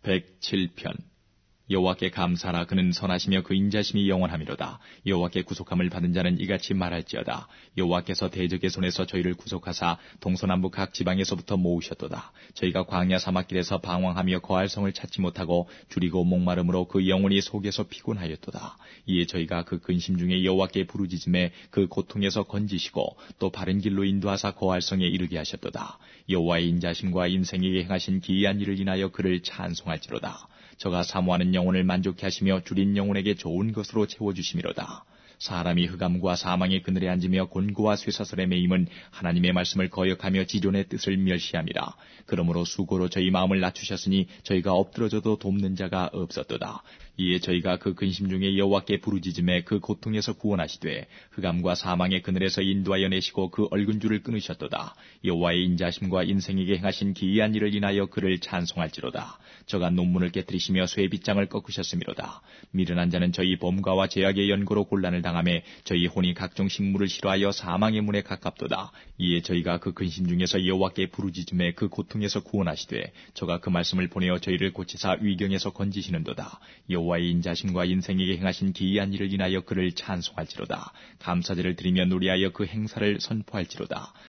107편. 여호와께 감사하라. 그는 선하시며 그 인자심이 영원함이로다. 여호와께 구속함을 받은 자는 이같이 말할지어다. 여호와께서 대적의 손에서 저희를 구속하사 동서남북 각 지방에서부터 모으셨도다. 저희가 광야 사막길에서 방황하며 거할 성을 찾지 못하고 줄이고 목마름으로 그 영혼이 속에서 피곤하였도다. 이에 저희가 그 근심 중에 여호와께 부르짖음에 그 고통에서 건지시고 또 바른 길로 인도하사 거할 성에 이르게 하셨도다. 여호와의 인자심과 인생에게 행하신 기이한 일을 인하여 그를 찬송할지로다. 저가 사모하는 영혼을 만족케 하시며 줄인 영혼에게 좋은 것으로 채워주심이로다. 사람이 흑암과 사망의 그늘에 앉으며 곤고와 쇠사슬에 매임은 하나님의 말씀을 거역하며 지존의 뜻을 멸시함이라. 그러므로 수고로 저희 마음을 낮추셨으니 저희가 엎드러져도 돕는 자가 없었도다. 이에 저희가 그 근심 중에 여호와께 부르짖음에 그 고통에서 구원하시되 흑암과 사망의 그늘에서 인도하여 내시고 그 얼근 줄을 끊으셨도다. 여호와의 인자심과 인생에게 행하신 기이한 일을 인하여 그를 찬송할지로다. 저가 논문을 깨뜨리시며 쇠 빗장을 꺾으셨음이로다. 미련한 자는 저희 범과와 죄악의 연고로 곤란을 당하며 저희 혼이 각종 식물을 싫어하여 사망의 문에 가깝도다. 이에 저희가 그 근심 중에서 여호와께 부르짖음에 그 고통에서 구원하시되 저가 그 말씀을 보내어 저희를 고치사 위경에서 건지시는도다. 여호와의 인자심과 인생에게 행하신 기이한 일을 인하여 그를 찬송할지로다. 감사제를 드리며 노래하여 그 행사를 선포할지로다.